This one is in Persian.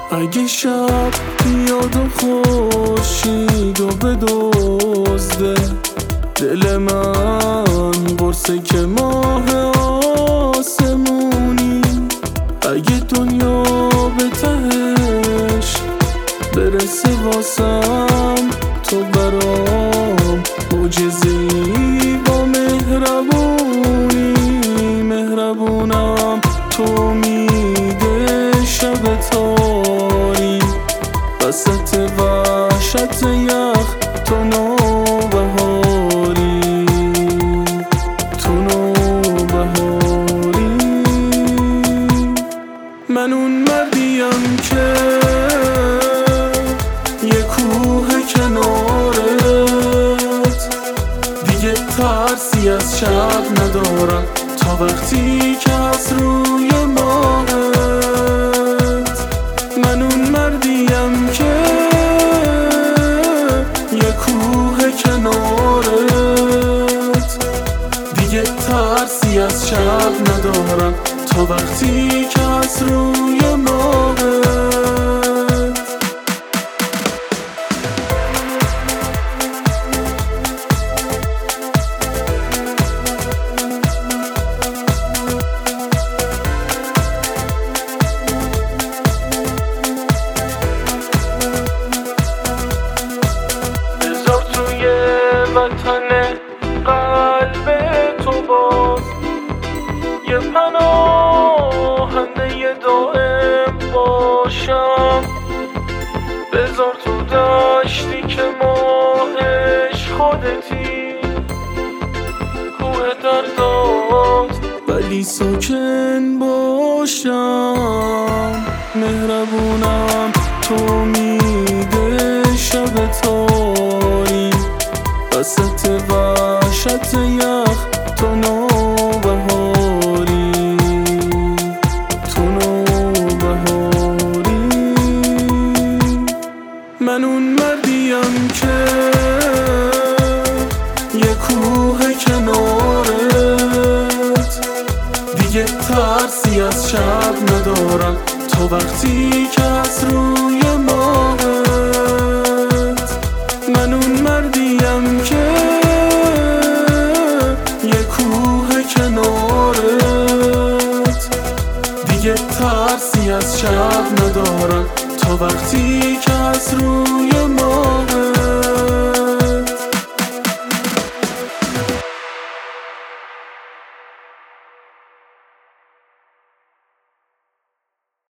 اگه شب بیاد و خورشید و بدزده دل من قرصه که ماه آسمونی، اگه دنیا به تهش برسه واسم تو برام معجزه‌ای با مهربونی، مهربونم تو میده شب تاری وسط وحشت یخ تو نوبهاری، تو نوبهاری. من اون مردیم که یه کوه کنارت دیگه ترسی از شب ندارم تا وقتی که از روی ماهت. من اون مردیم که یه کوه کنارت دیگه ترسی از شب ندارم تا وقتی که از روی ماهت. وطن قلب تو باز یه پناهنده دائم باشم، بذار تو دشتی که ماهش خودتی، کوه دردات ولی ساکن باشم، مهربونم تو میده شب تاری وسط وحشت یخ تو نوبهاری، تو نوبهاری. من اون مردیم که یه کوه کنارت دیگه ترسی از شب ندارم تا وقتی که از روی ماهت. من اون مردیم که یه کوه کنارت دیگه ترسی از شب ندارم تا وقتی که از روی